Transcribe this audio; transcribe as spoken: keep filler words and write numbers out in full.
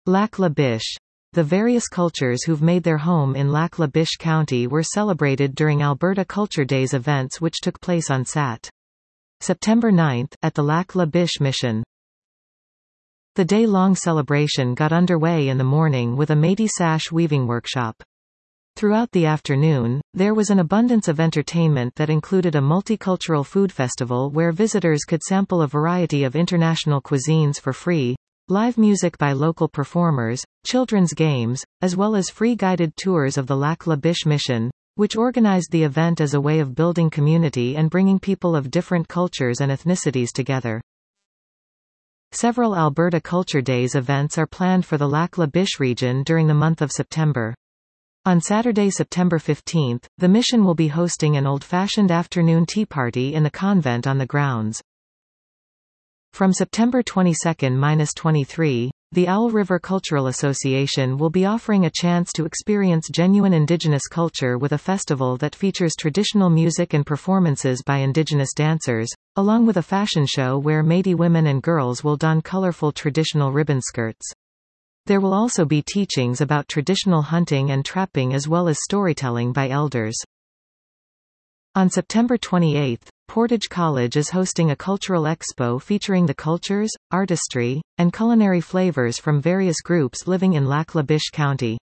Lac La Biche. The various cultures who've made their home in Lac La Biche County were celebrated during Alberta Culture Days events which took place on Saturday, September ninth, at the Lac La Biche Mission. The day-long celebration got underway in the morning with a Métis sash weaving workshop. Throughout the afternoon, there was an abundance of entertainment that included a multicultural food festival where visitors could sample a variety of international cuisines for free, live music by local performers, children's games, as well as free guided tours of the Lac La Biche Mission, which organized the event as a way of building community and bringing people of different cultures and ethnicities together. Several Alberta Culture Days events are planned for the Lac La Biche region during the month of September. On Saturday, September fifteenth, the mission will be hosting an old-fashioned afternoon tea party in the convent on the grounds. From September twenty-second to twenty-third, the Owl River Cultural Association will be offering a chance to experience genuine Indigenous culture with a festival that features traditional music and performances by Indigenous dancers, along with a fashion show where Métis women and girls will don colorful traditional ribbon skirts. There will also be teachings about traditional hunting and trapping as well as storytelling by elders. On September twenty-eighth, Portage College is hosting a cultural expo featuring the cultures, artistry, and culinary flavors from various groups living in Lac La Biche County.